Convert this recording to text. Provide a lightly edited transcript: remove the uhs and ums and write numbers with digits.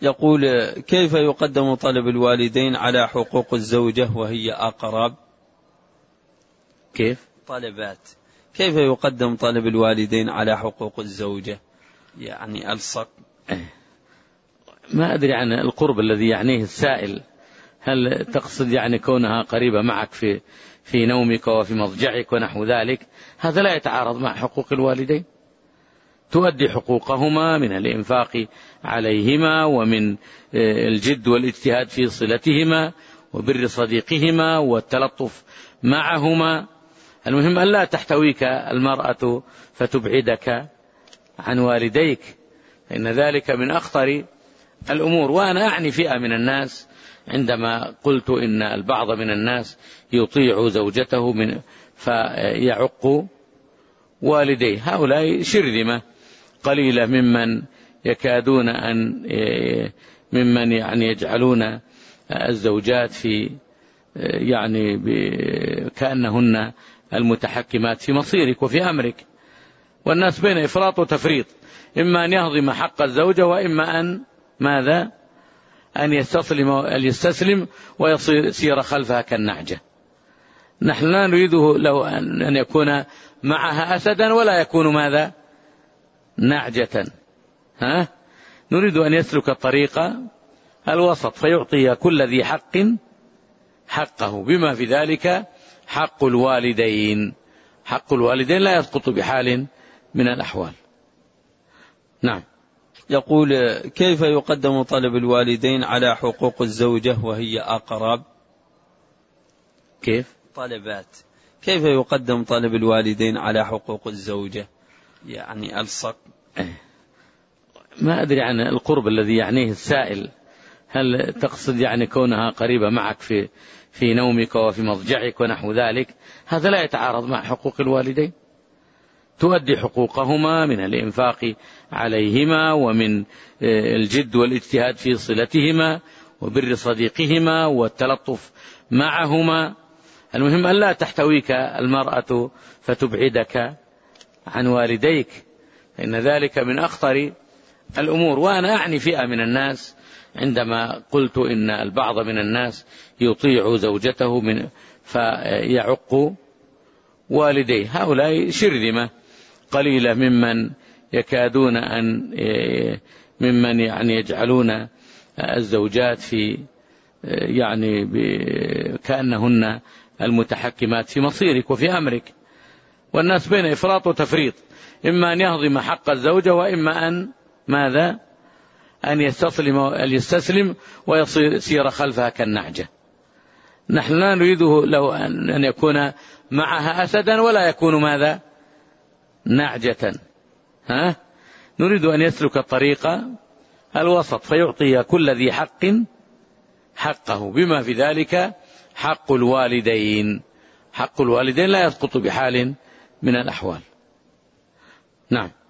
يقول: كيف يقدم طلب الوالدين على حقوق الزوجة وهي أقرب؟ كيف يقدم طلب الوالدين على حقوق الزوجة، يعني ألصق؟ ما أدري عن القرب الذي يعنيه السائل، هل تقصد يعني كونها قريبة معك في نومك وفي مضجعك ونحو ذلك؟ هذا لا يتعارض مع حقوق الوالدين، تؤدي حقوقهما من الإنفاق عليهما ومن الجد والاجتهاد في صلتهما وبر صديقهما والتلطف معهما. المهم أن لا تحتويك المرأة فتبعدك عن والديك، فإن ذلك من أخطر الأمور. وأنا أعني فئة من الناس عندما قلت إن البعض من الناس يطيع زوجته فيعق والديه. هؤلاء شرذمة قليلة ممن يكادون ممن يعني يجعلون الزوجات كأنهن المتحكمات في مصيرك وفي أمرك. والناس بين إفراط وتفريط، إما أن يهضم حق الزوجة وإما أن يستسلم ويصير خلفها كالنعجة. نحن لا نريده لو أن يكون معها أسدا ولا يكون نعجة. نريد أن يسلك الطريق الوسط فيعطي كل ذي حق حقه، بما في ذلك حق الوالدين. حق الوالدين لا يسقط بحال من الأحوال. نعم. يقول: كيف يقدم طلب الوالدين على حقوق الزوجة وهي أقرب؟ كيف يقدم طلب الوالدين على حقوق الزوجة، يعني ألصق؟ ما أدري عن القرب الذي يعنيه السائل، هل تقصد يعني كونها قريبة معك في نومك وفي مضجعك ونحو ذلك؟ هذا لا يتعارض مع حقوق الوالدين، تؤدي حقوقهما من الإنفاق عليهما ومن الجد والاجتهاد في صلتهما وبر صديقهما والتلطف معهما. المهم أن لا تحتويك المرأة فتبعدك عن والديك، فإن ذلك من أخطر الأمور. وأنا أعني فئة من الناس عندما قلت إن البعض من الناس يطيع زوجته فيعق والديه. هؤلاء شرذمة قليلة ممن يكادون ممن يجعلون الزوجات كأنهن المتحكمات في مصيرك وفي أمرك. والناس بين إفراط وتفريط، إما أن يهضم حق الزوجة وإما أن يستسلم ويصير خلفها كالنعجة. نحن لا نريده لو أن يكون معها أسدا ولا يكون نعجة. نريد أن يسلك الطريق الوسط فيعطي كل ذي حق حقه، بما في ذلك حق الوالدين. حق الوالدين لا يسقط بحال من الأحوال. نعم.